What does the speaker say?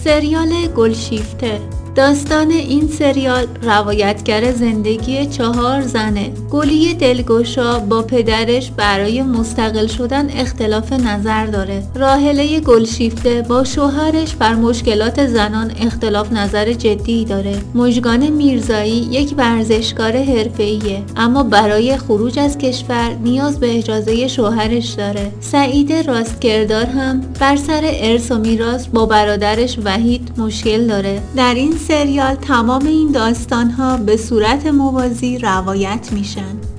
سریال گلشیفته. داستان این سریال روایتگر زندگی 4 زنه. گلی دلگشا با پدرش برای مستقل شدن اختلاف نظر داره. راحله گلشیفته با شوهرش بر مشکلات زنان اختلاف نظر جدی داره. مژگان میرزایی یک ورزشکار حرفه‌ایه، اما برای خروج از کشور نیاز به اجازه شوهرش داره. سعید راستگردار هم بر سر ارث و میراث با برادرش وحید مشکل داره. در این سریال تمام این داستان‌ها به صورت موازی روایت میشن.